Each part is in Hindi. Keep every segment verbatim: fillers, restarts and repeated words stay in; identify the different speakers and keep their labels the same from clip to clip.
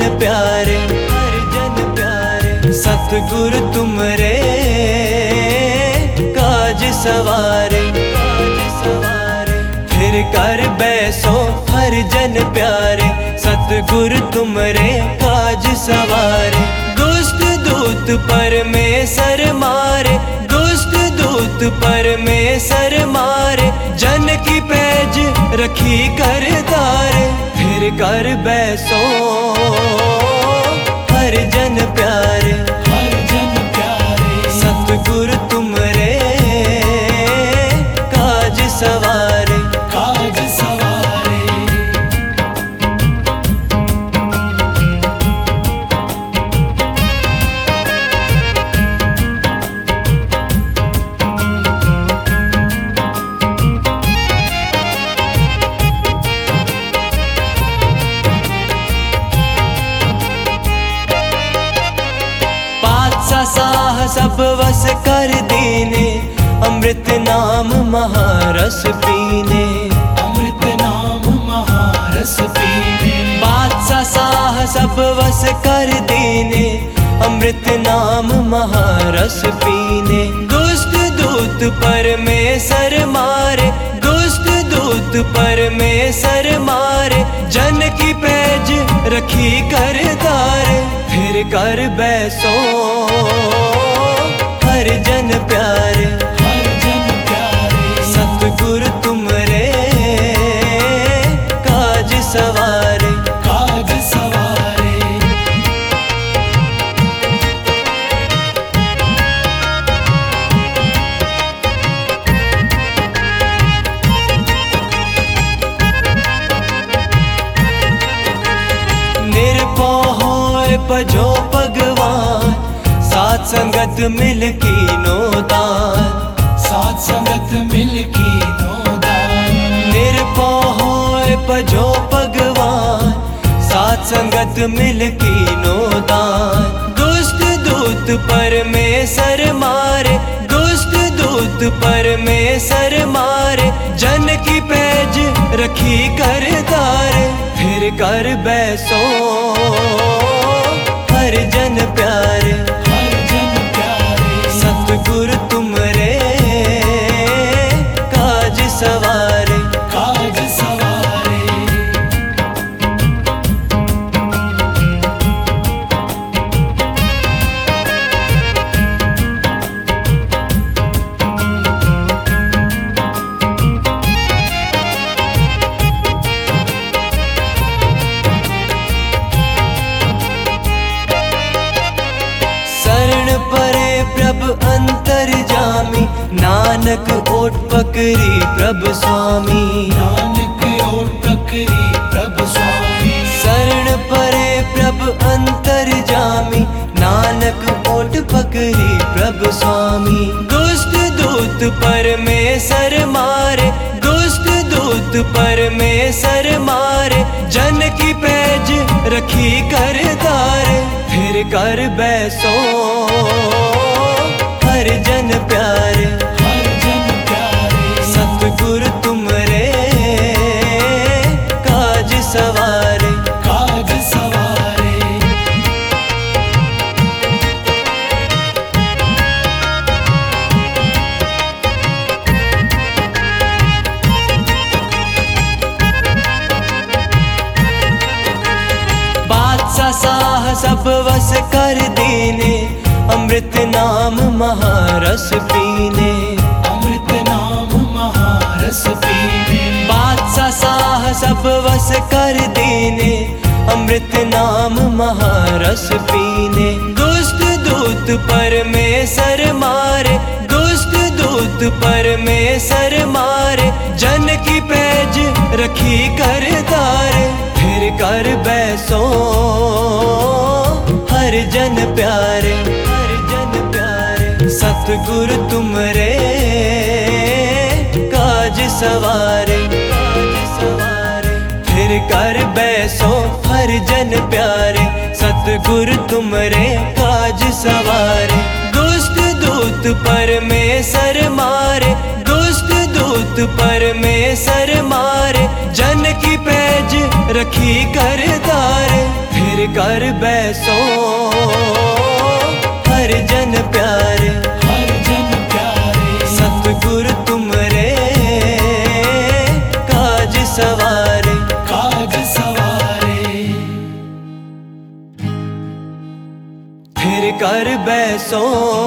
Speaker 1: जन प्यारे, हर जन प्यारे। सतगुरु तुमरे काज सवारे, काज सवारे। फिर कर बैसो हर जन प्यारे, सतगुरु तुमरे काज सवारे। दुष्ट दूत परमेश्वर मारे, दुष्ट दूत परमेश्वर मारे। जन की पैज रखी कर तारे, फिर कर बैसो हर जन प्यारे, हर जन प्यारे। सतगुरु तुमरे काज सवारे, काज सवारे। साह सब वस कर दीने, अमृत नाम महारस पीने, अमृत नाम महारस पीने। बादशाह साह सब वस कर दीने, अमृत नाम महारस पीने। दुष्ट दूत परमेश्वर मारे, दुष्ट दूत परमेश्वर मारे। जन की पैज रखी कर तारे, फिर कर बैसो हर जन प्यारे, हर जन प्यारे। सतगुरु तुमरे काज सवारे, काज सवारे। निर्भय होए भजो भगवान, साथ संगत मिल की नोदान, साथ संगत मिल की नोदान। निर्भय होए भजो भगवान, साथ संगत मिल की नोदान। दुष्ट दूत परमेश्वर मारे, दुष्ट दूत परमेश्वर मारे। जन की पैज रखी कर तारे, फिर कर बैसो हर जन प्यारे, हर जन प्यारे। सतगुरु तुमरे काज सवारे, काज सवारे। प्रभु अंतर जामी, नानक ओट पकड़ी प्रभु स्वामी, नानक ओट पकड़ी प्रभु स्वामी। शरण परे प्रभु अंतर जामी, नानक ओट पकड़ी प्रभु स्वामी। दुष्ट दूत परमेश्वर मारे, दुष्ट दूत परमेश्वर मारे। जन की पैज रखी कर तारे, फिर कर बैसो हर जन प्यारे, हर जन प्यारे। सतगुरु तुमरे काज सवारे, काज सवारे। बादशाह साह सब वस कर दीने, अमृत नाम महारस पीने, अमृत नाम महारस पीने। बादशाह साह सब वस कर दीने, अमृत नाम महारस पीने। दुष्ट दूत परमेश्वर मारे, दुष्ट दूत परमेश्वर मारे। जन की पैज रखी कर तारे, फिर कर बैसो हर जन प्यारे, हर जन प्यारे। सतगुरु तुमरे काज सवारे, काज सवारे। फिर कर बैसो हर जन प्यारे, सतगुरु तुमरे काज सवारे। दुष्ट दूत परमेश्वर मारे, दुष्ट दूत परमेश्वर मारे। जन की पैज रखी कर तारे, फिर फिर कर बैसो हर जन प्यारे,
Speaker 2: हर जन प्यारे।
Speaker 1: सतगुरु तुमरे काज सवारे,
Speaker 2: काज सवारे।
Speaker 1: फिर कर बैसो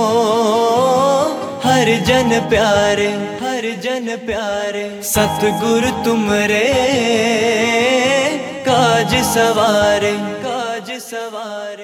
Speaker 1: हर जन प्यारे, हर जन प्यारे। सतगुरु तुमरे काज सवारे, काज सवारे।